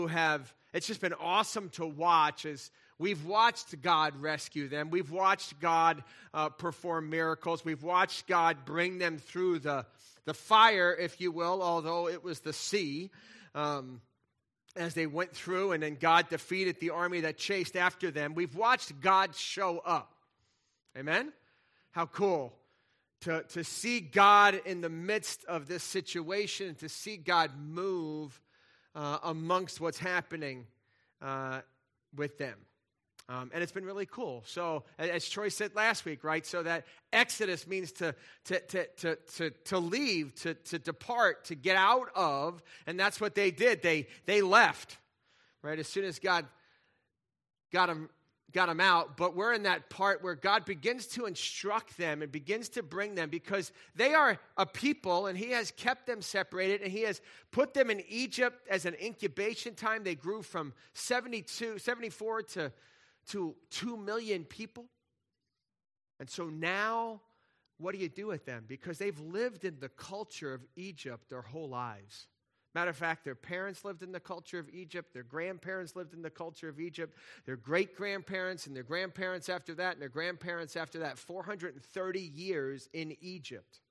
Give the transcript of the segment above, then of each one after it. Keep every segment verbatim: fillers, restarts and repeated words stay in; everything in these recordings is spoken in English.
who have, it's just been awesome to watch as we've watched God rescue them. We've watched God uh, perform miracles. We've watched God bring them through the, the fire, if you will, although it was the sea, um, as they went through, and then God defeated the army that chased after them. We've watched God show up. Amen? How cool. To, to see God in the midst of this situation, to see God move uh, amongst what's happening uh, with them. Um, and it's been really cool. So, as Troy said last week, right? So that Exodus means to to to to to, to leave, to, to depart, to get out of, and that's what they did. They they left, right? As soon as God got them got them out. But we're in that part where God begins to instruct them and begins to bring them, because they are a people, and He has kept them separated, and He has put them in Egypt as an incubation time. They grew from seventy-two, seventy-four to to two million people. And so now, what do you do with them? Because they've lived in the culture of Egypt their whole lives. Matter of fact, their parents lived in the culture of Egypt. Their grandparents lived in the culture of Egypt. Their great-grandparents and their grandparents after that and their grandparents after that. four hundred thirty years in Egypt.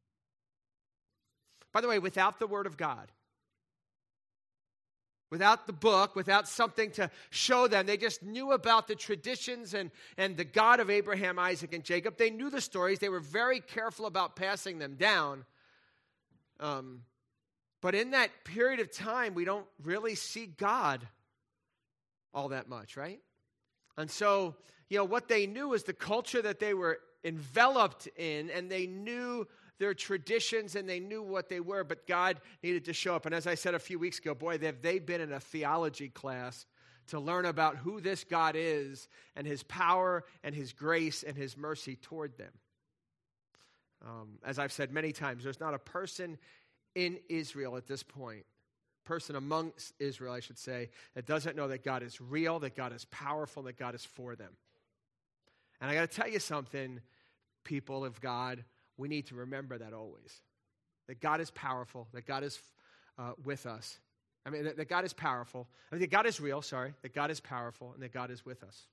By the way, without the Word of God, without the book, without something to show them, they just knew about the traditions and, and the God of Abraham, Isaac, and Jacob. They knew the stories. They were very careful about passing them down. Um, but in that period of time, we don't really see God all that much, right? And so, you know, what they knew is the culture that they were enveloped in, and they knew their traditions, and they knew what they were, but God needed to show up. And as I said a few weeks ago, boy, have they been in a theology class to learn about who this God is and His power and His grace and His mercy toward them. Um, as I've said many times, there's not a person in Israel at this point, person amongst Israel, I should say, that doesn't know that God is real, that God is powerful, that God is for them. And I got to tell you something, people of God, we need to remember that always. That God is powerful, that God is uh, with us. I mean, that, that God is powerful. I mean, that God is real, sorry. That God is powerful and that God is with us.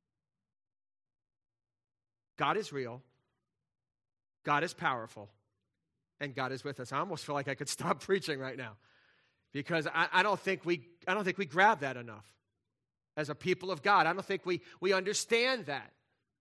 God is real. God is powerful. And God is with us. I almost feel like I could stop preaching right now. Because I, I don't think we I don't think we grab that enough. As a people of God, I don't think we, we understand that.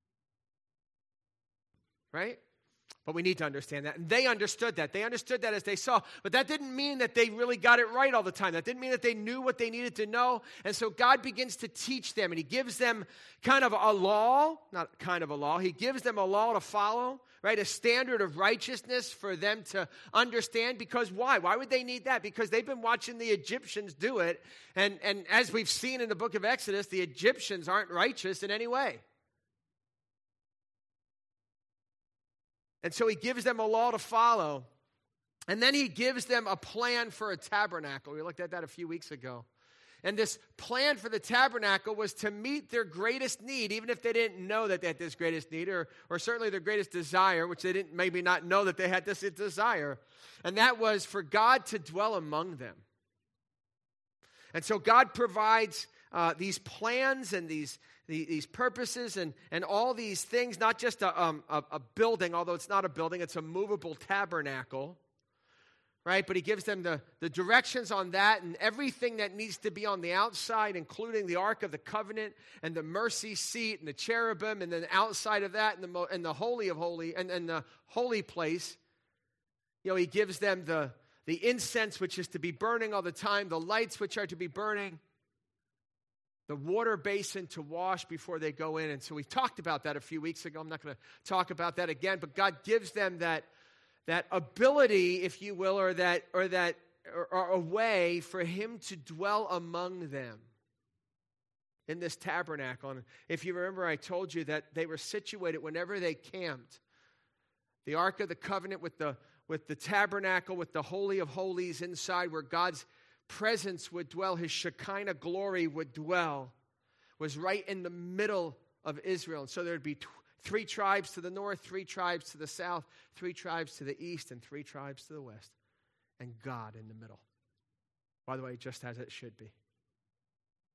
Right? But we need to understand that. And they understood that. They understood that as they saw. But that didn't mean that they really got it right all the time. That didn't mean that they knew what they needed to know. And so God begins to teach them. And He gives them kind of a law. Not kind of a law. He gives them a law to follow. Right? A standard of righteousness for them to understand. Because why? Why would they need that? Because they've been watching the Egyptians do it. And, and as we've seen in the book of Exodus, the Egyptians aren't righteous in any way. And so He gives them a law to follow. And then He gives them a plan for a tabernacle. We looked at that a few weeks ago. And this plan for the tabernacle was to meet their greatest need, even if they didn't know that they had this greatest need, or, or certainly their greatest desire, which they didn't maybe not know that they had this desire. And that was for God to dwell among them. And so God provides uh, these plans and these these purposes and, and all these things, not just a, um, a, a building, although it's not a building, it's a movable tabernacle, right? But He gives them the, the directions on that and everything that needs to be on the outside, including the Ark of the Covenant and the mercy seat and the cherubim, and then outside of that and the, and the Holy of Holy and, and the holy place. You know, He gives them the, the incense, which is to be burning all the time, the lights, which are to be burning, the water basin to wash before they go in. And so we talked about that a few weeks ago. I'm not going to talk about that again, but God gives them that, that ability, if you will, or that or that or, or a way for Him to dwell among them in this tabernacle. And if you remember, I told you that they were situated whenever they camped. The Ark of the Covenant with the with the tabernacle, with the Holy of Holies inside, where God's presence would dwell, His Shekinah glory would dwell, was right in the middle of Israel. And so there would be t- three tribes to the north, three tribes to the south, three tribes to the east, and three tribes to the west. And God in the middle. By the way, just as it should be.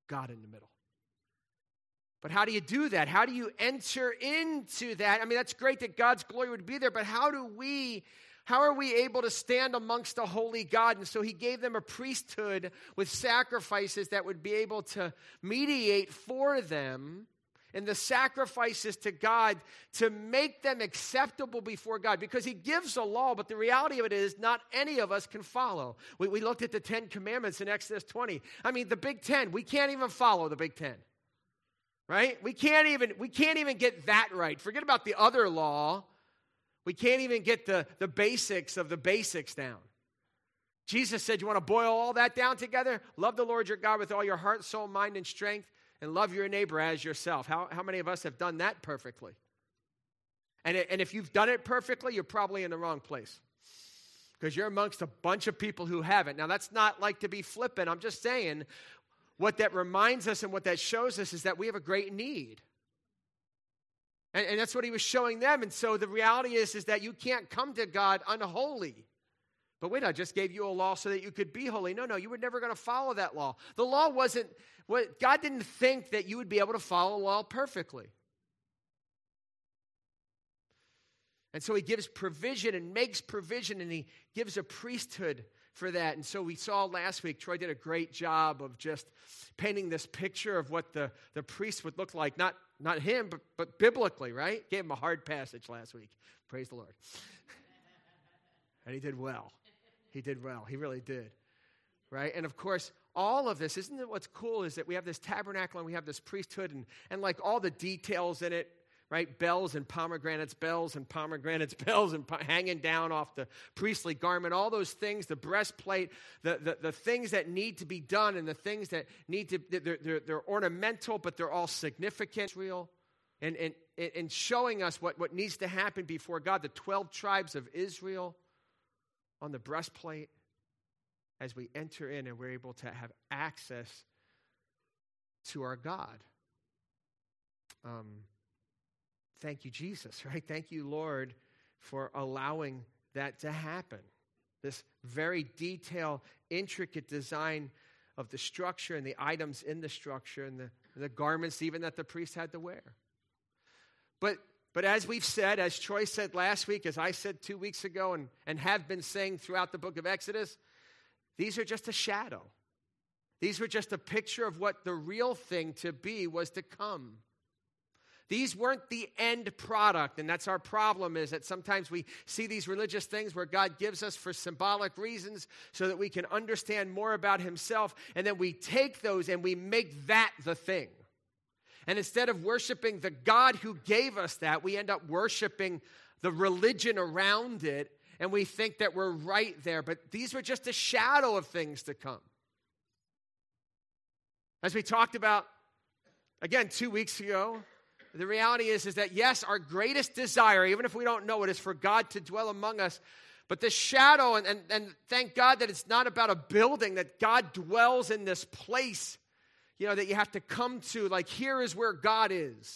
God in the middle. But how do you do that? How do you enter into that? I mean, that's great that God's glory would be there, but how do we, how are we able to stand amongst a holy God? And so he gave them a priesthood with sacrifices that would be able to mediate for them and the sacrifices to God to make them acceptable before God. Because he gives a law, but the reality of it is not any of us can follow. We, we looked at the Ten Commandments in Exodus twenty. I mean, the Big Ten, we can't even follow the Big Ten. Right? We can't even, we can't even get that right. Forget about the other law. We can't even get the, the basics of the basics down. Jesus said, you want to boil all that down together? Love the Lord your God with all your heart, soul, mind, and strength, and love your neighbor as yourself. How, how many of us have done that perfectly? And, and if you've done it perfectly, you're probably in the wrong place. Because you're amongst a bunch of people who haven't. Now, that's not like to be flippant. I'm just saying, what that reminds us and what that shows us is that we have a great need. And, and that's what he was showing them. And so the reality is, is that you can't come to God unholy. But wait, I just gave you a law so that you could be holy. No, no, you were never going to follow that law. The law wasn't, what God didn't think that you would be able to follow the law perfectly. And so he gives provision and makes provision, and he gives a priesthood for that. And so we saw last week, Troy did a great job of just painting this picture of what the, the priest would look like. Not, not him, but, but biblically, right? Gave him a hard passage last week. Praise the Lord. And he did well. He did well. He really did. Right? And of course, all of this, isn't it what's cool is that we have this tabernacle and we have this priesthood and, and like all the details in it, right? Bells and pomegranates, bells and pomegranates, bells and po- hanging down off the priestly garment, all those things, the breastplate, the, the, the things that need to be done and the things that need to, they're, they're, they're ornamental, but they're all significant, real, and, and, and showing us what, what needs to happen before God, the twelve tribes of Israel on the breastplate as we enter in and we're able to have access to our God. Um, thank you, Jesus, right? Thank you, Lord, for allowing that to happen. This very detailed, intricate design of the structure and the items in the structure and the, the garments even that the priest had to wear. But But as we've said, as Troy said last week, as I said two weeks ago, and, and have been saying throughout the book of Exodus, these are just a shadow. These were just a picture of what the real thing to be was to come. These weren't the end product, and that's our problem, is that sometimes we see these religious things where God gives us for symbolic reasons so that we can understand more about himself, and then we take those and we make that the thing. And instead of worshiping the God who gave us that, we end up worshiping the religion around it, and we think that we're right there. But these were just a shadow of things to come. As we talked about, again, two weeks ago, the reality is, is that, yes, our greatest desire, even if we don't know it, is for God to dwell among us. But the shadow, and, and, and thank God that it's not about a building, that God dwells in this place, you know, that you have to come to, like, here is where God is.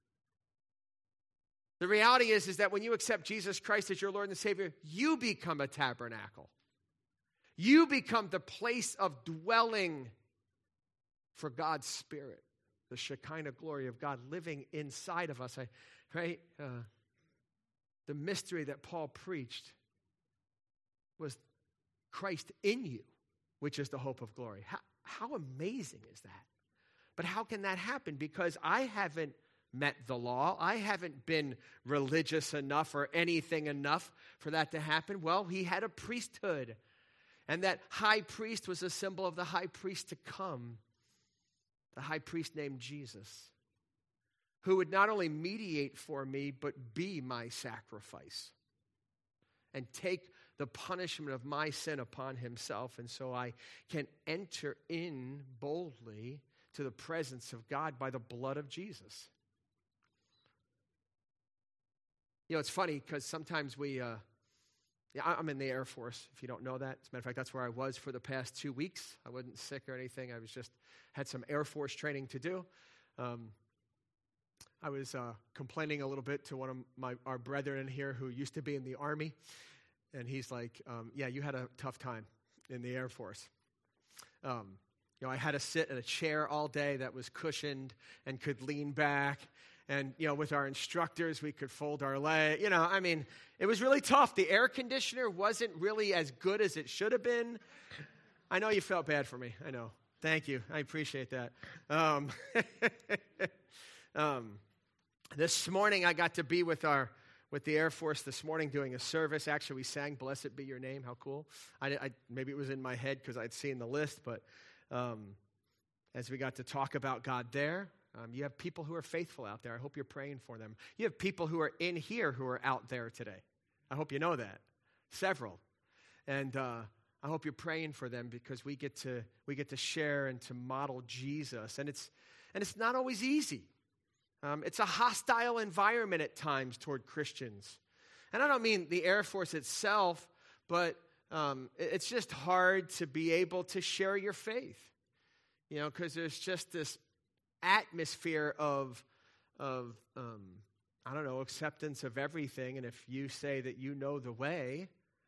The reality is, is that when you accept Jesus Christ as your Lord and Savior, you become a tabernacle. You become the place of dwelling for God's Spirit, the Shekinah glory of God living inside of us. I, right? Uh, the mystery that Paul preached was Christ in you, which is the hope of glory. How, how amazing is that? But how can that happen? Because I haven't met the law. I haven't been religious enough or anything enough for that to happen. Well, he had a priesthood. And that high priest was a symbol of the high priest to come. The high priest named Jesus, who would not only mediate for me, but be my sacrifice and take the punishment of my sin upon himself. And so I can enter in boldly to the presence of God by the blood of Jesus. You know, it's funny because sometimes we, uh, yeah, I'm in the Air Force, if you don't know that. As a matter of fact, that's where I was for the past two weeks. I wasn't sick or anything. I was just, had some Air Force training to do. Um, I was uh, complaining a little bit to one of my our brethren in here who used to be in the Army. And he's like, um, yeah, you had a tough time in the Air Force. Um, You know, I had to sit in a chair all day that was cushioned and could lean back. And, you know, with our instructors, we could fold our leg. You know, I mean, it was really tough. The air conditioner wasn't really as good as it should have been. I know you felt bad for me. I know. Thank you. I appreciate that. Um, um, this morning, I got to be with our with the Air Force this morning doing a service. Actually, we sang "Blessed Be Your Name." How cool! I, I maybe it was in my head because I'd seen the list, but um, as we got to talk about God there. Um, you have people who are faithful out there. I hope you're praying for them. You have people who are in here who are out there today. I hope you know that. Several. And uh, I hope you're praying for them because we get to we get to share and to model Jesus. And it's and it's not always easy. Um, it's a hostile environment at times toward Christians. And I don't mean the Air Force itself, but um, it's just hard to be able to share your faith. You know, because there's just this atmosphere of, of um, I don't know, acceptance of everything. And if you say that you know the way,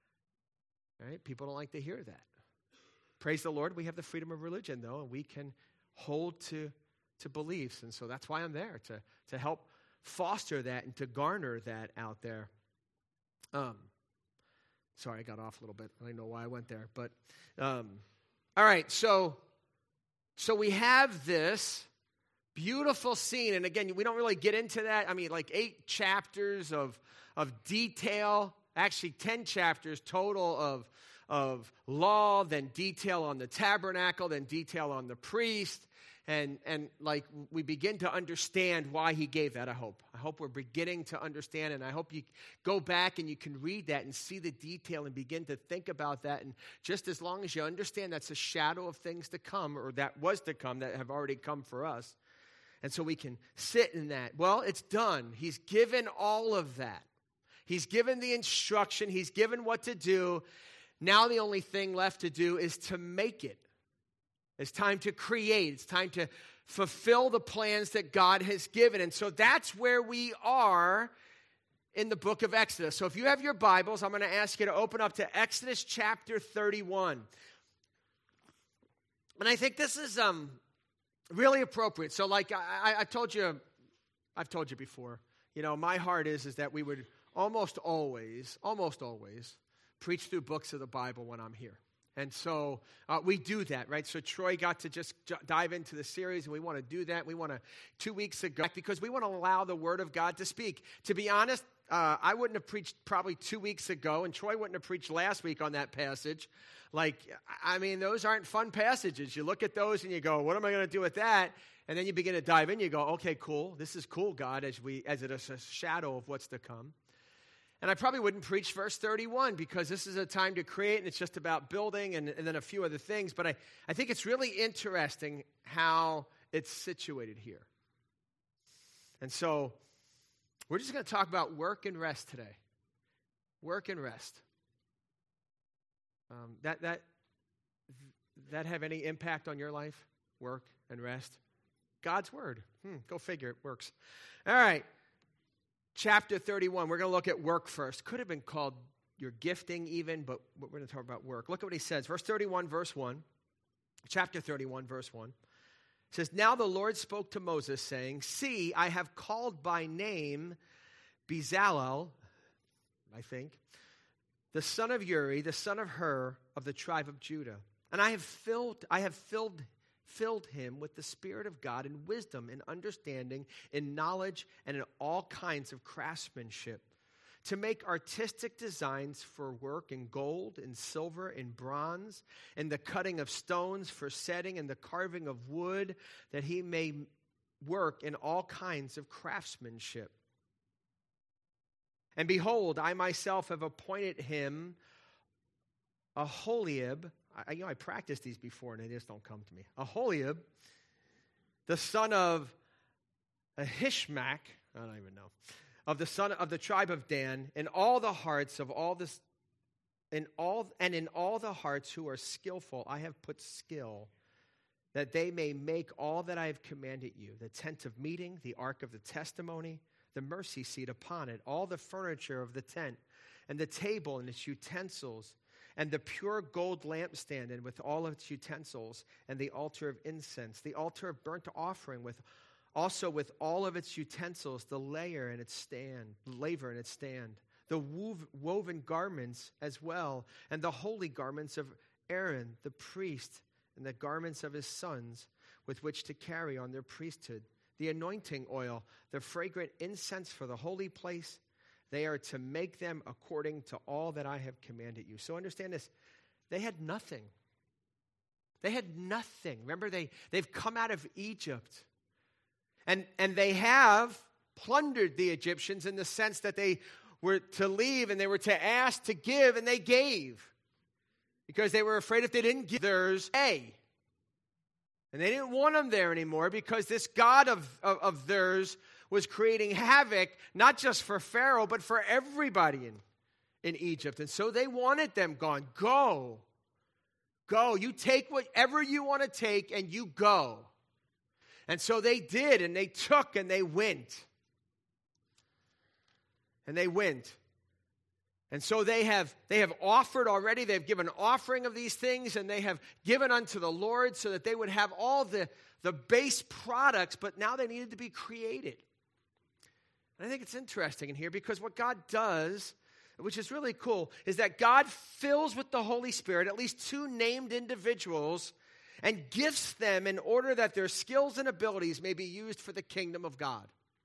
right, people don't like to hear that. Praise the Lord, we have the freedom of religion, though, and we can hold to, to beliefs. And so that's why I'm there, to, to help foster that and to garner that out there. Um, sorry, I got off a little bit. I don't know why I went there. But, um, all right, so, so we have this beautiful scene, and again, we don't really get into that. I mean, like eight chapters of of detail, actually ten chapters total of, of law, then detail on the tabernacle, then detail on the priest, and, and like we begin to understand why he gave that, I hope. I hope we're beginning to understand, and I hope you go back and you can read that and see the detail and begin to think about that, and just as long as you understand that's a shadow of things to come, or that was to come, that have already come for us. And so we can sit in that. Well, it's done. He's given all of that. He's given the instruction. He's given what to do. Now the only thing left to do is to make it. It's time to create. It's time to fulfill the plans that God has given. And so that's where we are in the book of Exodus. So if you have your Bibles, I'm going to ask you to open up to Exodus chapter thirty-one. And I think this is... um. really appropriate. So like I, I told you, I've told you before, you know, my heart is, is that we would almost always, almost always preach through books of the Bible when I'm here. And so uh, we do that, right? So Troy got to just j- dive into the series, and we want to do that. We want to, two weeks ago, because we want to allow the Word of God to speak. To be honest, uh, I wouldn't have preached probably two weeks ago, and Troy wouldn't have preached last week on that passage. Like, I mean, those aren't fun passages. You look at those and you go, what am I going to do with that? And then you begin to dive in. You go, okay, cool. This is cool, God, as we as it is a shadow of what's to come. And I probably wouldn't preach verse thirty-one because this is a time to create, and it's just about building and, and then a few other things. But I, I think it's really interesting how it's situated here. And so we're just going to talk about work and rest today. Work and rest. Um, that that that have any impact on your life? Work and rest? God's word. Hmm, go figure, it works. All right. Chapter thirty-one, we're going to look at work first. Could have been called your gifting even, but we're going to talk about work. Look at what he says. Verse thirty-one, verse one. Chapter thirty-one, verse one. It says, now the Lord spoke to Moses, saying, see, I have called by name Bezalel, I think, the son of Uri, the son of Hur, of the tribe of Judah. And I have filled, I have filled, filled him with the Spirit of God in wisdom, in understanding, in knowledge, and in all kinds of craftsmanship, to make artistic designs for work in gold, in silver, in bronze, in the cutting of stones for setting, and the carving of wood, that he may work in all kinds of craftsmanship. And behold, I myself have appointed him Aholiab. I, you know, I practiced these before, and they just don't come to me. Aholiab, the son of Ahishmaach, I don't even know, of the son of the tribe of Dan, in all the hearts of all this, in all and in all the hearts who are skillful, I have put skill, that they may make all that I have commanded you: the tent of meeting, the ark of the testimony, the mercy seat upon it, all the furniture of the tent, and the table and its utensils, and the pure gold lampstand, and with all of its utensils, and the altar of incense, the altar of burnt offering, with also with all of its utensils, the layer and its stand, the laver and its stand, the wove, woven garments as well, and the holy garments of Aaron the priest, and the garments of his sons, with which to carry on their priesthood, the anointing oil, the fragrant incense for the holy place. They are to make them according to all that I have commanded you. So understand this. They had nothing. They had nothing. Remember, they, they've come out of Egypt. And, and they have plundered the Egyptians in the sense that they were to leave and they were to ask to give, and they gave. Because they were afraid if they didn't give theirs, A. And they didn't want them there anymore because this God of, of, of theirs was creating havoc, not just for Pharaoh, but for everybody in, in Egypt. And so they wanted them gone. Go. Go. You take whatever you want to take and you go. And so they did, and they took, and they went. And they went. And so they have they have offered already. They've given offering of these things, and they have given unto the Lord so that they would have all the, the base products, but now they needed to be created. And I think it's interesting in here because what God does, which is really cool, is that God fills with the Holy Spirit at least two named individuals and gifts them in order that their skills and abilities may be used for the kingdom of God.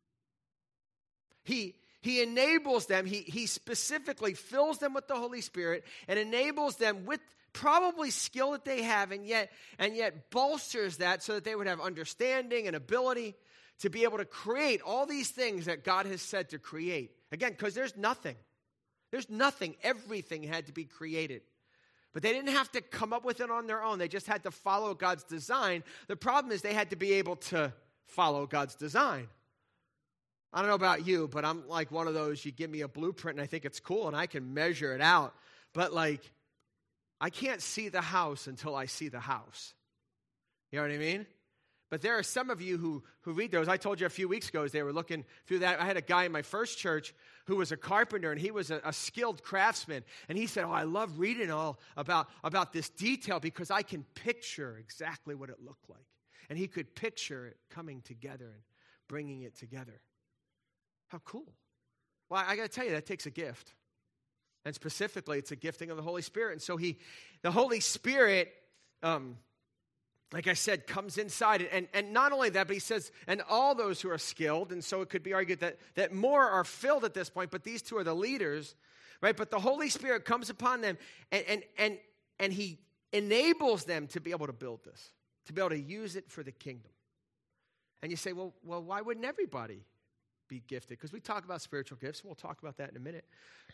He, he enables them, he, he specifically fills them with the Holy Spirit and enables them with probably skill that they have, and yet, and yet bolsters that so that they would have understanding and ability to be able to create all these things that God has said to create. Again, because there's nothing. There's nothing. Everything had to be created. But they didn't have to come up with it on their own. They just had to follow God's design. The problem is they had to be able to follow God's design. I don't know about you, but I'm like one of those, you give me a blueprint and I think it's cool and I can measure it out. But like, I can't see the house until I see the house. You know what I mean? But there are some of you who, who read those. I told you a few weeks ago as they were looking through that. I had a guy in my first church who was a carpenter, and he was a, a skilled craftsman. And he said, oh, I love reading all about, about this detail because I can picture exactly what it looked like. And he could picture it coming together and bringing it together. How cool. Well, I got to tell you, that takes a gift. And specifically, it's a gifting of the Holy Spirit. And so he, the Holy Spirit... Um, Like I said, comes inside. And, and not only that, but he says, and all those who are skilled. And so it could be argued that, that more are filled at this point, but these two are the leaders, right? But the Holy Spirit comes upon them, and, and, and, and he enables them to be able to build this, to be able to use it for the kingdom. And you say, well, well, why wouldn't everybody be gifted? Because we talk about spiritual gifts. We'll talk about that in a minute.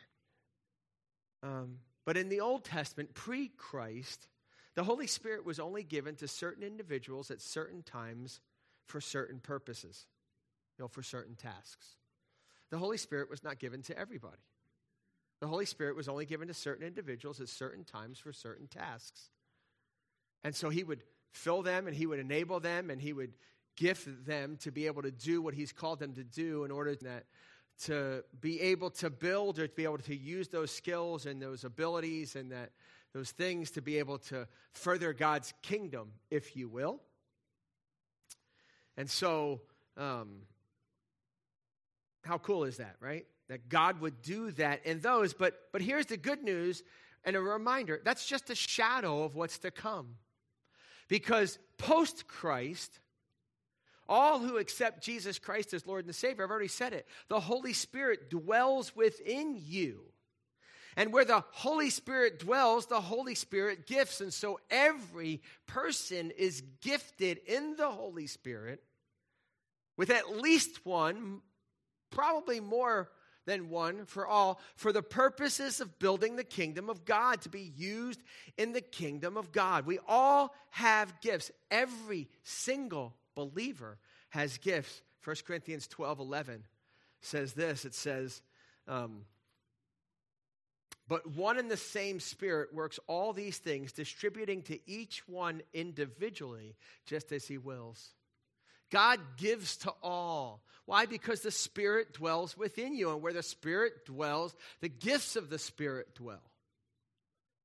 Um, but in the Old Testament, pre-Christ, the Holy Spirit was only given to certain individuals at certain times for certain purposes, you know, for certain tasks. The Holy Spirit was not given to everybody. The Holy Spirit was only given to certain individuals at certain times for certain tasks. And so he would fill them, and he would enable them, and he would gift them to be able to do what he's called them to do in order that to be able to build or to be able to use those skills and those abilities and that those things to be able to further God's kingdom, if you will. And so, um, how cool is that, right? That God would do that in those. But, but here's the good news and a reminder. That's just a shadow of what's to come. Because post-Christ, all who accept Jesus Christ as Lord and Savior, I've already said it, the Holy Spirit dwells within you. And where the Holy Spirit dwells, the Holy Spirit gifts. And so every person is gifted in the Holy Spirit with at least one, probably more than one for all, for the purposes of building the kingdom of God, to be used in the kingdom of God. We all have gifts. Every single believer has gifts. First Corinthians twelve eleven says this. It says... Um, But one and the same Spirit works all these things, distributing to each one individually, just as he wills. God gives to all. Why? Because the Spirit dwells within you. And where the Spirit dwells, the gifts of the Spirit dwell.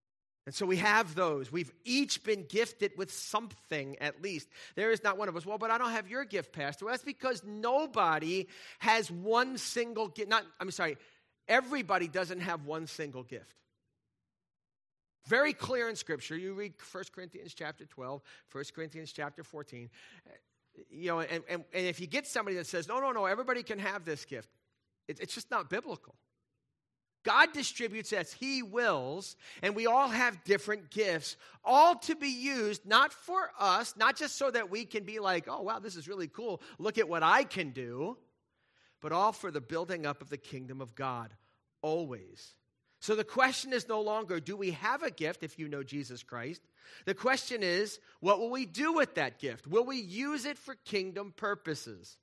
And so we have those. We've each been gifted with something at least. There is not one of us, well, but I don't have your gift, Pastor. Well, that's because nobody has one single gift. Not, I'm sorry, everybody doesn't have one single gift. Very clear in Scripture. You read First Corinthians chapter twelve, First Corinthians chapter fourteen. You know, and, and, and if you get somebody that says, no, no, no, everybody can have this gift, it, it's just not biblical. God distributes as He wills, and we all have different gifts, all to be used not for us, not just so that we can be like, oh, wow, this is really cool, look at what I can do, but all for the building up of the kingdom of God, always. So the question is no longer, do we have a gift if you know Jesus Christ? The question is, what will we do with that gift? Will we use it for kingdom purposes?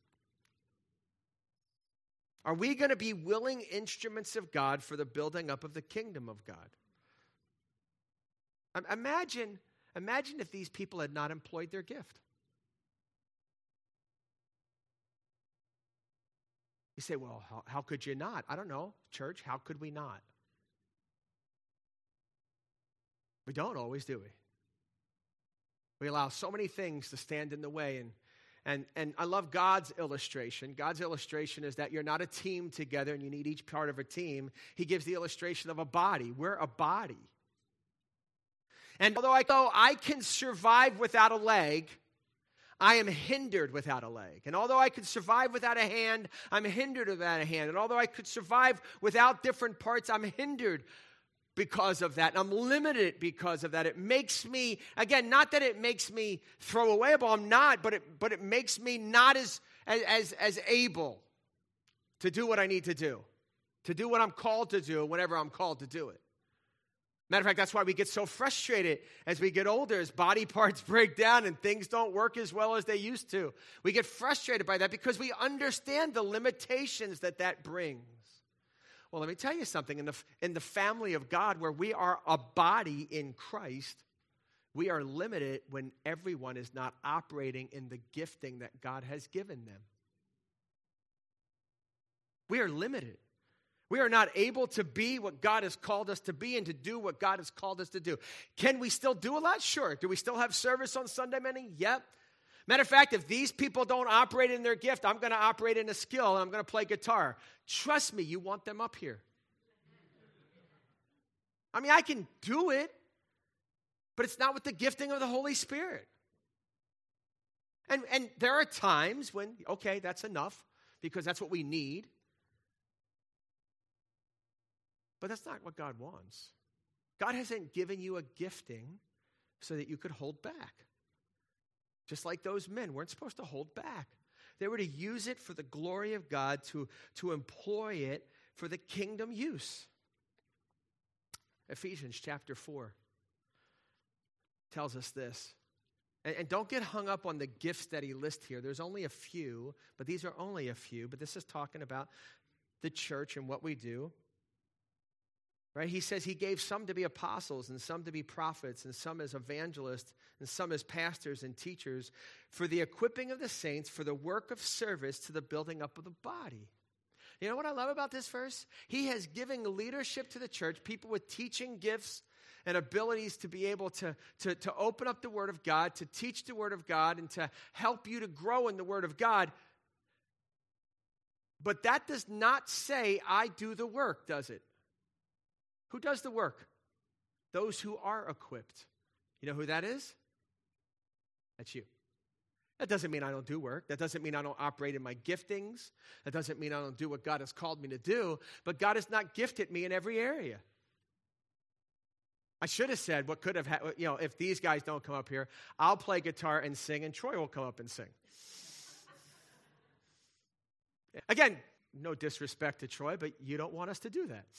Are we going to be willing instruments of God for the building up of the kingdom of God? Imagine, imagine if these people had not employed their gift. You say, well, how, how could you not? I don't know, church, how could we not? We don't always, do we? We allow so many things to stand in the way. And, and, and I love God's illustration. God's illustration is that you're not a team together and you need each part of a team. He gives the illustration of a body. We're a body. And although I go, I can survive without a leg, I am hindered without a leg. And although I could survive without a hand, I'm hindered without a hand. And although I could survive without different parts, I'm hindered because of that. And I'm limited because of that. It makes me, again, not that it makes me throw away a ball, I'm not, but it, but it makes me not as, as, as able to do what I need to do, to do what I'm called to do whenever I'm called to do it. Matter of fact, that's why we get so frustrated as we get older, as body parts break down and things don't work as well as they used to. We get frustrated by that because we understand the limitations that that brings. Well, let me tell you something. In the, in the family of God, where we are a body in Christ, we are limited when everyone is not operating in the gifting that God has given them. We are limited. We are not able to be what God has called us to be and to do what God has called us to do. Can we still do a lot? Sure. Do we still have service on Sunday morning? Yep. Matter of fact, if these people don't operate in their gift, I'm going to operate in a skill and I'm going to play guitar. Trust me, you want them up here. I mean, I can do it, but it's not with the gifting of the Holy Spirit. And, and there are times when, okay, that's enough because that's what we need. But that's not what God wants. God hasn't given you a gifting so that you could hold back. Just like those men weren't supposed to hold back. They were to use it for the glory of God, to, to employ it for the kingdom use. Ephesians chapter four tells us this. And, and don't get hung up on the gifts that he lists here. There's only a few, but these are only a few. But this is talking about the church and what we do. Right? He says he gave some to be apostles and some to be prophets and some as evangelists and some as pastors and teachers for the equipping of the saints for the work of service to the building up of the body. You know what I love about this verse? He has given leadership to the church, people with teaching gifts and abilities to be able to, to, to open up the Word of God, to teach the Word of God, and to help you to grow in the Word of God. But that does not say, I do the work, does it? Who does the work? Those who are equipped. You know who that is? That's you. That doesn't mean I don't do work. That doesn't mean I don't operate in my giftings. That doesn't mean I don't do what God has called me to do. But God has not gifted me in every area. I should have said what could have, ha- you know, if these guys don't come up here, I'll play guitar and sing, and Troy will come up and sing. Again, no disrespect to Troy, but you don't want us to do that.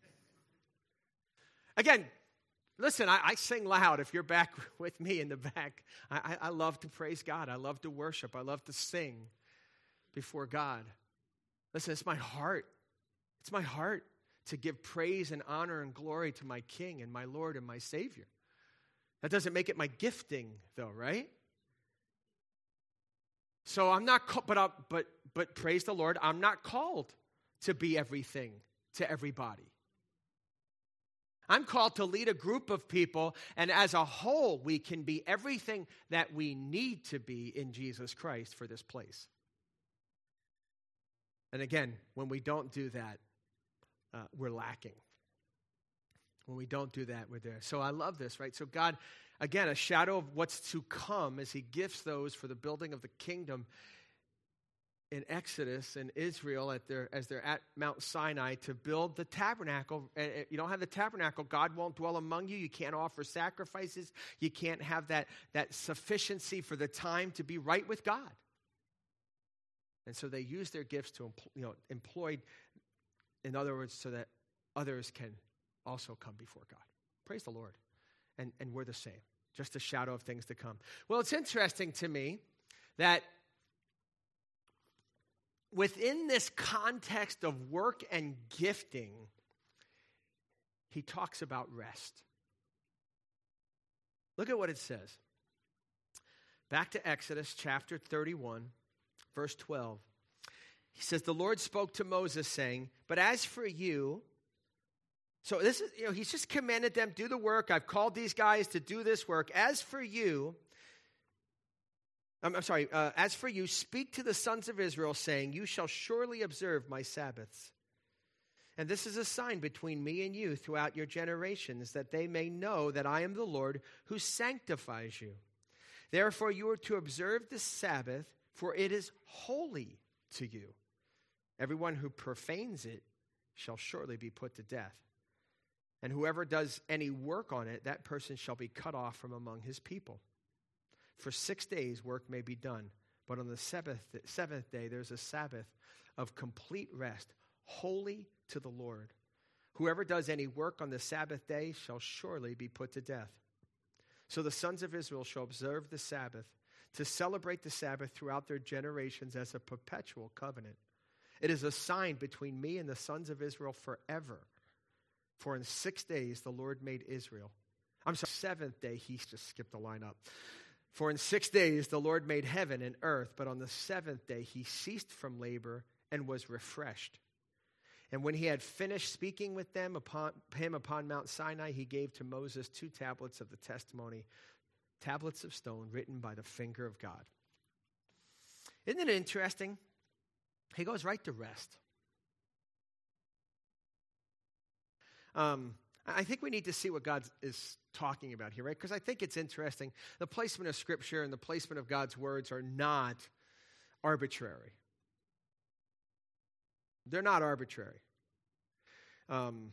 Again, listen, I, I sing loud. If you're back with me in the back, I, I, I love to praise God. I love to worship. I love to sing before God. Listen, it's my heart. It's my heart to give praise and honor and glory to my King and my Lord and my Savior. That doesn't make it my gifting, though, right? So I'm not, call, but, I'll, but but praise the Lord, I'm not called to be everything to everybody. I'm called to lead a group of people, and as a whole, we can be everything that we need to be in Jesus Christ for this place. And again, when we don't do that, uh, we're lacking. When we don't do that, we're there. So I love this, right? So God, again, a shadow of what's to come as he gifts those for the building of the kingdom in Exodus and Israel at their, as they're at Mount Sinai to build the tabernacle. And if you don't have the tabernacle, God won't dwell among you. You can't offer sacrifices. You can't have that, that sufficiency for the time to be right with God. And so they use their gifts to, you know, employed, in other words, so that others can also come before God. Praise the Lord. And, and we're the same, just a shadow of things to come. Well, it's interesting to me that within this context of work and gifting, he talks about rest. Look at what it says. Back to Exodus chapter thirty-one, verse twelve. He says, the Lord spoke to Moses saying, but as for you, so this is, you know, he's just commanded them, do the work. I've called these guys to do this work. As for you, I'm, I'm sorry, uh, as for you, speak to the sons of Israel, saying, you shall surely observe my Sabbaths. And this is a sign between me and you throughout your generations, that they may know that I am the Lord who sanctifies you. Therefore, you are to observe the Sabbath, for it is holy to you. Everyone who profanes it shall surely be put to death. And whoever does any work on it, that person shall be cut off from among his people. For six days work may be done, but on the seventh, seventh day there's a Sabbath of complete rest, holy to the Lord. Whoever does any work on the Sabbath day shall surely be put to death. So the sons of Israel shall observe the Sabbath, to celebrate the Sabbath throughout their generations as a perpetual covenant. It is a sign between me and the sons of Israel forever. For in six days the Lord made Israel. I'm sorry, seventh day, he just skipped the line up. For in six days the Lord made heaven and earth, but on the seventh day he ceased from labor and was refreshed. And when he had finished speaking with them upon him upon Mount Sinai, he gave to Moses two tablets of the testimony, tablets of stone written by the finger of God. Isn't it interesting? He goes right to rest. Um, I think we need to see what God is talking about here, right? Because I think it's interesting. The placement of Scripture and the placement of God's words are not arbitrary. They're not arbitrary. Um,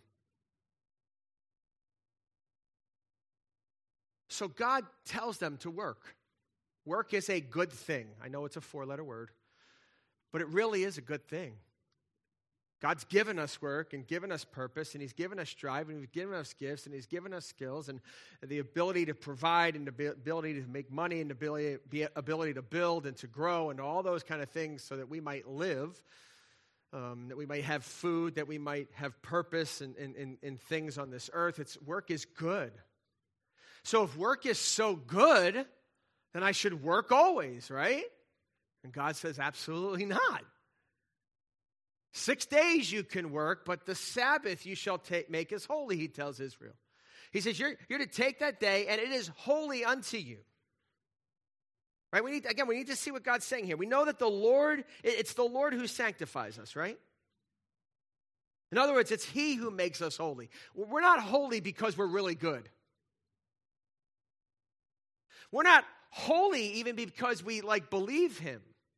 so God tells them to work. Work is a good thing. I know it's a four-letter word, but it really is a good thing. God's given us work and given us purpose, and he's given us drive, and he's given us gifts, and he's given us skills, and the ability to provide, and the ability to make money, and the ability, the ability to build and to grow, and all those kind of things so that we might live, um, that we might have food, that we might have purpose in, in, in, in things on this earth. It's, work is good. So if work is so good, then I should work always, right? And God says, absolutely not. Six days you can work, but the Sabbath you shall take, make as holy, he tells Israel. He says, you're, you're to take that day, and it is holy unto you. Right? We need, again, we need to see what God's saying here. We know that the Lord, it's the Lord who sanctifies us, right? In other words, it's he who makes us holy. We're not holy because we're really good. We're not holy even because we, like, believe him.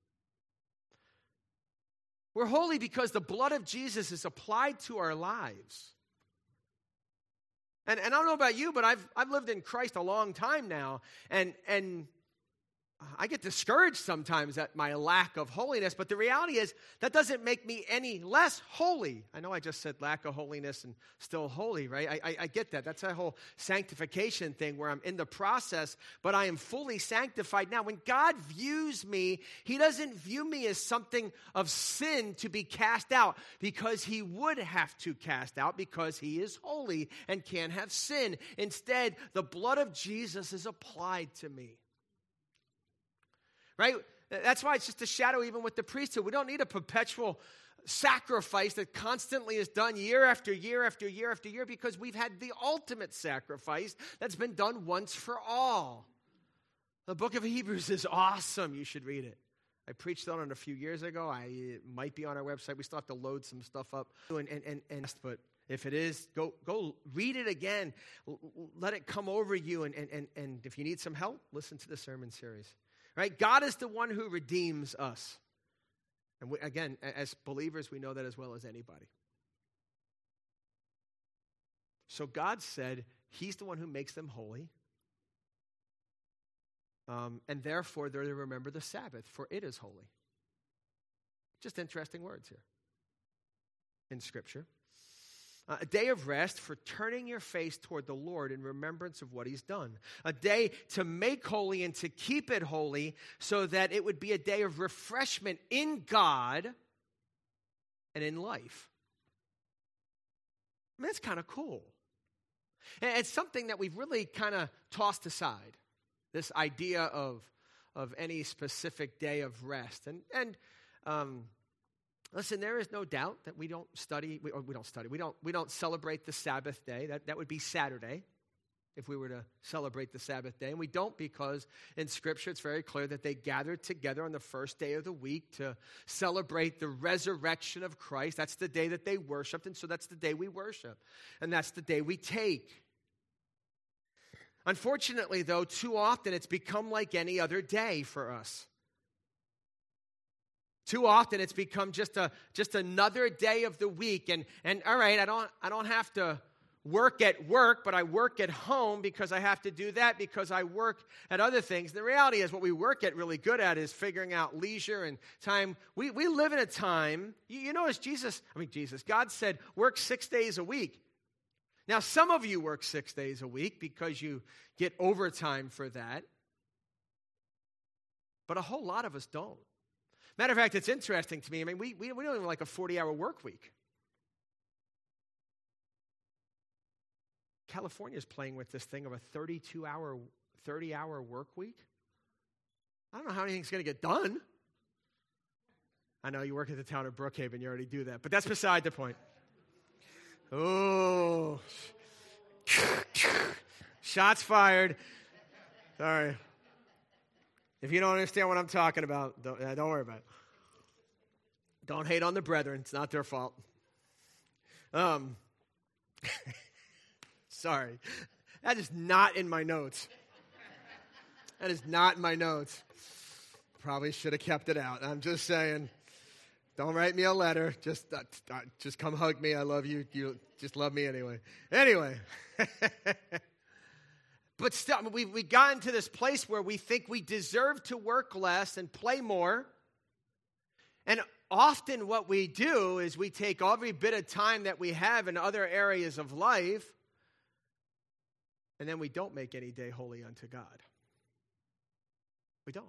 We're holy because the blood of Jesus is applied to our lives. And, and I don't know about you, but I've, I've lived in Christ a long time now, and, and I get discouraged sometimes at my lack of holiness, but the reality is that doesn't make me any less holy. I know I just said lack of holiness and still holy, right? I, I, I get that. That's a whole sanctification thing where I'm in the process, but I am fully sanctified now. When God views me, he doesn't view me as something of sin to be cast out, because he would have to cast out because he is holy and can't have sin. Instead, the blood of Jesus is applied to me. Right? That's why it's just a shadow even with the priesthood. We don't need a perpetual sacrifice that constantly is done year after year after year after year because we've had the ultimate sacrifice that's been done once for all. The book of Hebrews is awesome. You should read it. I preached on it a few years ago. I, it might be on our website. We still have to load some stuff up. And, and, and, and but if it is, go go read it again. L- let it come over you. And, and, and, and if you need some help, listen to the sermon series. Right? God is the one who redeems us. And we, again, as believers, we know that as well as anybody. So God said he's the one who makes them holy. Um, and therefore, they're to remember the Sabbath, for it is holy. Just interesting words here in Scripture. Uh, a day of rest for turning your face toward the Lord in remembrance of what he's done. A day to make holy and to keep it holy so that it would be a day of refreshment in God and in life. I mean, that's kind of cool. And it's something that we've really kind of tossed aside. This idea of, of any specific day of rest. And, and um, listen, there is no doubt that we don't study, we, or we don't study, we don't, we don't celebrate the Sabbath day. That, that would be Saturday if we were to celebrate the Sabbath day. And we don't because in Scripture it's very clear that they gathered together on the first day of the week to celebrate the resurrection of Christ. That's the day that they worshiped, and so that's the day we worship. And that's the day we take. Unfortunately, though, too often it's become like any other day for us. Too often it's become just a just another day of the week. And, and all right, I don't I don't have to work at work, but I work at home because I have to do that because I work at other things. The reality is what we work at really good at is figuring out leisure and time. We, we live in a time, you, you notice Jesus, I mean Jesus, God said work six days a week. Now, some of you work six days a week because you get overtime for that. But a whole lot of us don't. Matter of fact, it's interesting to me. I mean, we, we, we don't even like a forty-hour work week. California's playing with this thing of a thirty-two hour, thirty-hour work week. I don't know how anything's going to get done. I know you work at the town of Brookhaven. You already do that. But that's beside the point. Oh, shots fired. Sorry. If you don't understand what I'm talking about, don't, uh, don't worry about it. Don't hate on the brethren. It's not their fault. Um, sorry. That is not in my notes. That is not in my notes. Probably should have kept it out. I'm just saying. Don't write me a letter. Just uh, uh, just come hug me. I love you. You just love me anyway. Anyway. But still, we've we gotten to this place where we think we deserve to work less and play more. And often what we do is we take every bit of time that we have in other areas of life, and then we don't make any day holy unto God. We don't.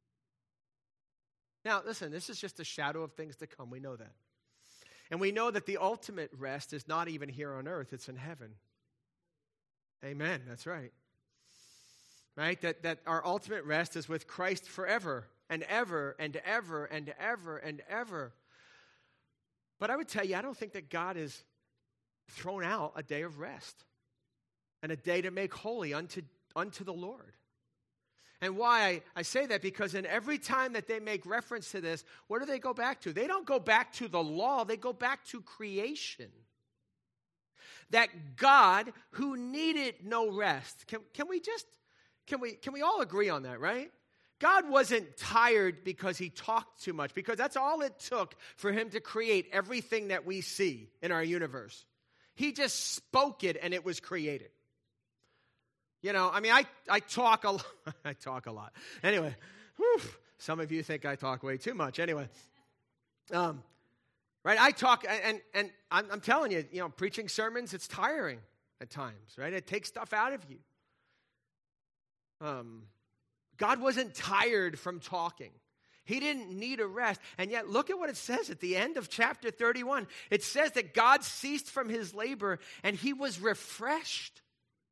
Now, listen, this is just a shadow of things to come. We know that. And we know that the ultimate rest is not even here on earth, it's in heaven. Amen, that's right. Right? That, that our ultimate rest is with Christ forever and ever and ever and ever and ever. But I would tell you, I don't think that God has thrown out a day of rest and a day to make holy unto, unto the Lord. And why I, I say that, because in every time that they make reference to this, what do they go back to? They don't go back to the law, they go back to creation. That God, who needed no rest, can, can we just, can we, can we all agree on that, right? God wasn't tired because he talked too much, because that's all it took for him to create everything that we see in our universe. He just spoke it and it was created. You know, I mean, I, I talk a lot. I talk a lot. Anyway, whew, some of you think I talk way too much. Anyway, um, right? I talk, and and I'm, I'm telling you, you know, preaching sermons, it's tiring at times, right? It takes stuff out of you. Um, God wasn't tired from talking. He didn't need a rest. And yet, look at what it says at the end of chapter thirty-one. It says that God ceased from his labor and he was refreshed.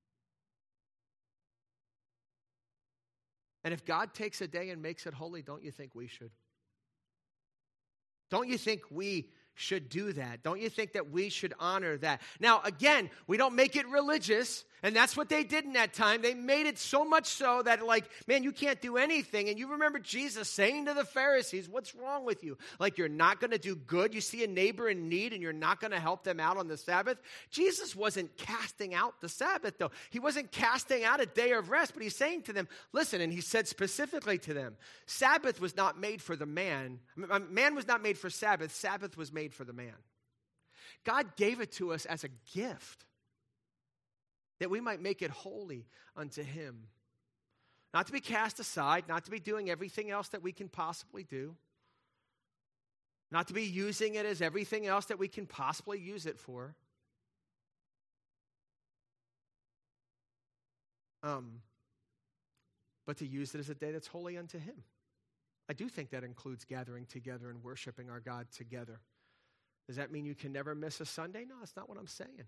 And if God takes a day and makes it holy, don't you think we should? Don't you think we should do that? Don't you think that we should honor that? Now, again, we don't make it religious, and that's what they did in that time. They made it so much so that, like, man, you can't do anything. And you remember Jesus saying to the Pharisees, what's wrong with you? Like, you're not going to do good? You see a neighbor in need, and you're not going to help them out on the Sabbath? Jesus wasn't casting out the Sabbath, though. He wasn't casting out a day of rest, but he's saying to them, listen, and he said specifically to them, Sabbath was not made for the man. Man was not made for Sabbath. Sabbath was made for the man. God gave it to us as a gift that we might make it holy unto him. Not to be cast aside, not to be doing everything else that we can possibly do, not to be using it as everything else that we can possibly use it for. Um, but to use it as a day that's holy unto him. I do think that includes gathering together and worshiping our God together. Does that mean you can never miss a Sunday? No, that's not what I'm saying.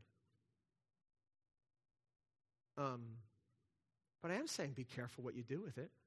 Um, but I am saying be careful what you do with it.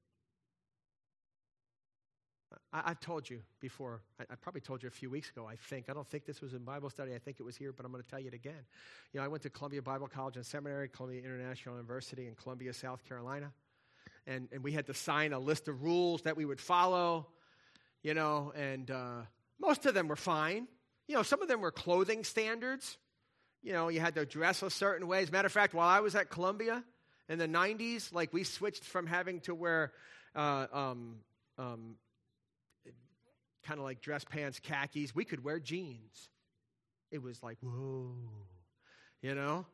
I, I've told you before, I, I probably told you a few weeks ago, I think. I don't think this was in Bible study. I think it was here, but I'm going to tell you it again. You know, I went to Columbia Bible College and Seminary, Columbia International University in Columbia, South Carolina. And, and we had to sign a list of rules that we would follow, you know, and uh, most of them were fine. You know, some of them were clothing standards. You know, you had to dress a certain way. As a matter of fact, while I was at Columbia in the nineties, like we switched from having to wear uh, um, um, kind of like dress pants, khakis. We could wear jeans. It was like, whoa, you know.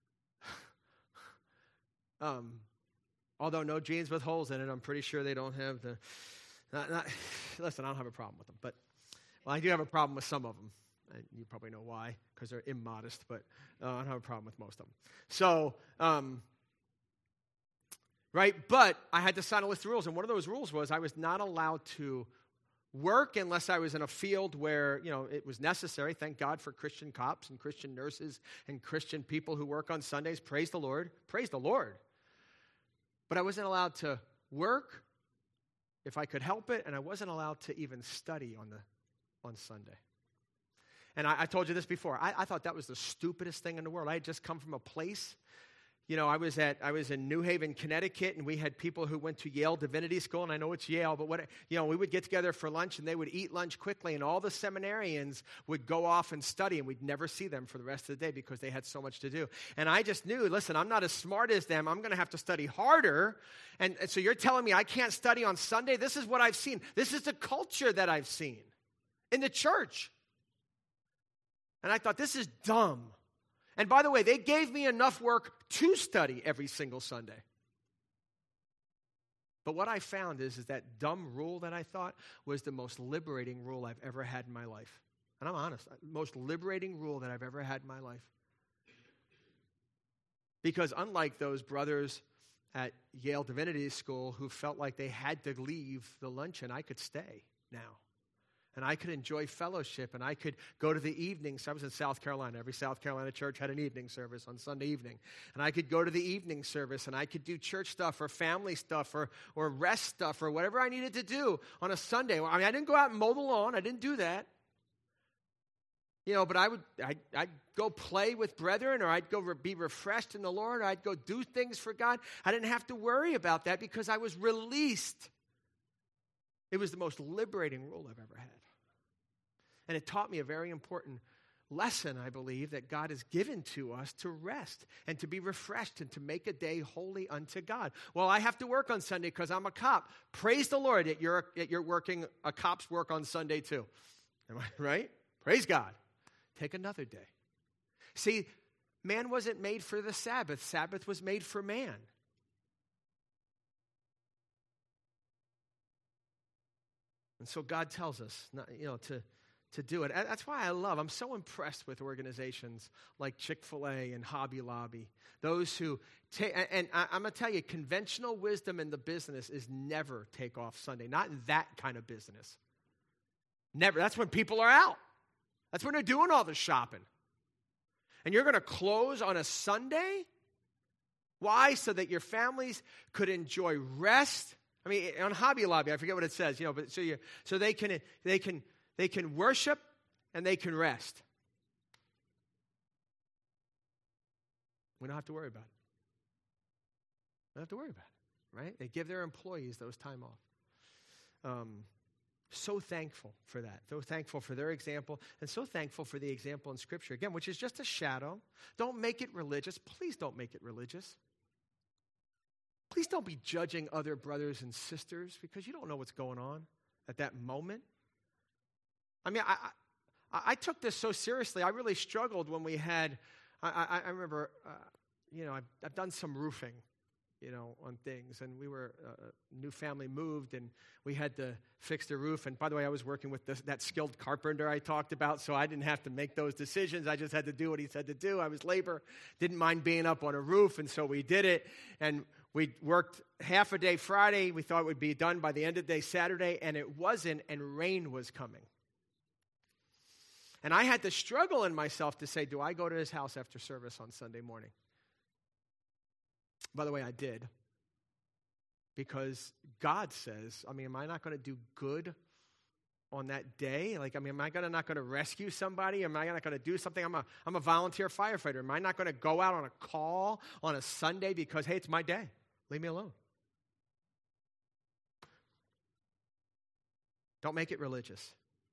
um. Although no jeans with holes in it, I'm pretty sure they don't have the, not, not, listen, I don't have a problem with them, but, well, I do have a problem with some of them. And you probably know why, because they're immodest, but uh, I don't have a problem with most of them. So, um, right, but I had to sign a list of rules, and one of those rules was I was not allowed to work unless I was in a field where, you know, it was necessary. Thank God for Christian cops and Christian nurses and Christian people who work on Sundays. Praise the Lord. Praise the Lord. But I wasn't allowed to work if I could help it, and I wasn't allowed to even study on the on Sunday. And I, I told you this before. I, I thought that was the stupidest thing in the world. I had just come from a place. You know, I was at I was in New Haven, Connecticut, and we had people who went to Yale Divinity School, and I know it's Yale, but what you know, we would get together for lunch, and they would eat lunch quickly, and all the seminarians would go off and study, and we'd never see them for the rest of the day because they had so much to do. And I just knew, listen, I'm not as smart as them. I'm going to have to study harder. And, and so you're telling me I can't study on Sunday? This is what I've seen. This is the culture that I've seen in the church. And I thought, this is dumb. And by the way, they gave me enough work to study every single Sunday. But what I found is, is that dumb rule that I thought was the most liberating rule I've ever had in my life. And I'm honest, most liberating rule that I've ever had in my life. Because unlike those brothers at Yale Divinity School who felt like they had to leave the luncheon, I could stay now. And I could enjoy fellowship, and I could go to the evenings. I was in South Carolina. Every South Carolina church had an evening service on Sunday evening. And I could go to the evening service, and I could do church stuff or family stuff or, or rest stuff or whatever I needed to do on a Sunday. I mean, I didn't go out and mow the lawn. I didn't do that. You know, but I would, I'd, I'd go play with brethren, or I'd go re- be refreshed in the Lord, or I'd go do things for God. I didn't have to worry about that because I was released. It was the most liberating rule I've ever had. And it taught me a very important lesson, I believe, that God has given to us to rest and to be refreshed and to make a day holy unto God. Well, I have to work on Sunday because I'm a cop. Praise the Lord that you're, that you're working, a cop's work on Sunday too. Am I right? Praise God. Take another day. See, man wasn't made for the Sabbath. Sabbath was made for man. And so God tells us, not, you know, to... to do it. That's why I love, I'm so impressed with organizations like Chick-fil-A and Hobby Lobby. Those who take, and I'm going to tell you, conventional wisdom in the business is never take off Sunday. Not in that kind of business. Never. That's when people are out. That's when they're doing all the shopping. And you're going to close on a Sunday? Why? So that your families could enjoy rest. I mean, on Hobby Lobby, I forget what it says, you know, but so you so they can they can They can worship and they can rest. We don't have to worry about it. We don't have to worry about it, right? They give their employees those time off. Um, so thankful for that. So thankful for their example, and so thankful for the example in Scripture, again, which is just a shadow. Don't make it religious. Please don't make it religious. Please don't be judging other brothers and sisters because you don't know what's going on at that moment. I mean, I I, I took this so seriously. I really struggled when we had, I, I, I remember, uh, you know, I've, I've done some roofing, you know, on things. And we were, uh, a new family moved, and we had to fix the roof. And by the way, I was working with this, that skilled carpenter I talked about, so I didn't have to make those decisions. I just had to do what he said to do. I was labor, didn't mind being up on a roof, and so we did it. And we worked half a day Friday. We thought it would be done by the end of the day Saturday, and it wasn't, and rain was coming. And I had to struggle in myself to say, do I go to his house after service on Sunday morning? By the way, I did. Because God says, I mean, am I not going to do good on that day? Like, I mean, am I gonna, not going to rescue somebody? Am I not going to do something? I'm a, I'm a volunteer firefighter. Am I not going to go out on a call on a Sunday because, hey, it's my day. Leave me alone. Don't make it religious.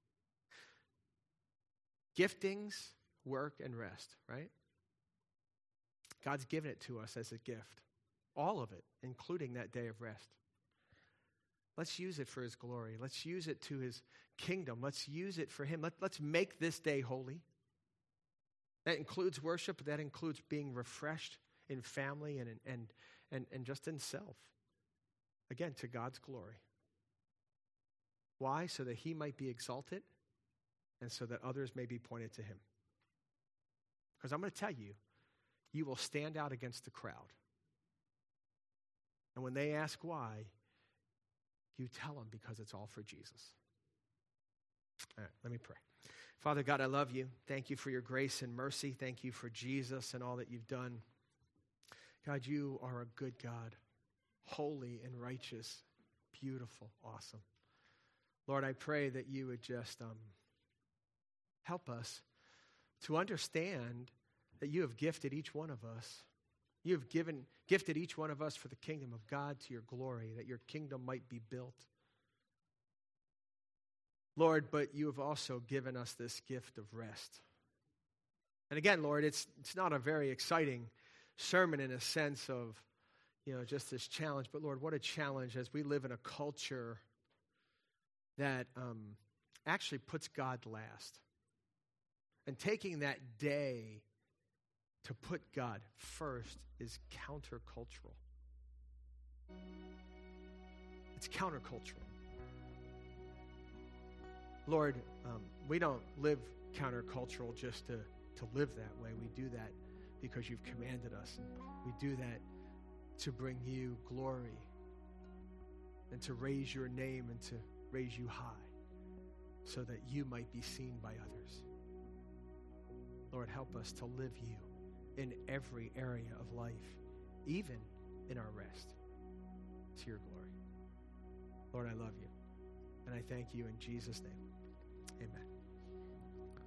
Giftings, work, and rest, right? God's given it to us as a gift. All of it, including that day of rest. Let's use it for his glory. Let's use it to his kingdom. Let's use it for him. Let, let's make this day holy. That includes worship, but that includes being refreshed in family and, and, and, and just in self. Again, to God's glory. Why? So that he might be exalted and so that others may be pointed to him. Because I'm going to tell you, you will stand out against the crowd. And when they ask why, you tell them because it's all for Jesus. All right, let me pray. Father God, I love you. Thank you for your grace and mercy. Thank you for Jesus and all that you've done. God, you are a good God, holy and righteous, beautiful, awesome. Lord, I pray that you would just um, help us to understand that you have gifted each one of us. You have given, gifted each one of us for the kingdom of God to your glory, that your kingdom might be built. Lord, but you have also given us this gift of rest. And again, Lord, it's it's not a very exciting sermon in a sense of, you know, just this challenge. But Lord, what a challenge as we live in a culture that um, actually puts God last. And taking that day to put God first is countercultural. It's countercultural. Lord, um, we don't live countercultural just to, to live that way. We do that because you've commanded us. And we do that to bring you glory and to raise your name and to raise you high so that you might be seen by others. Lord, help us to live you in every area of life, even in our rest, to your glory. Lord, I love you, and I thank you in Jesus' name. Amen.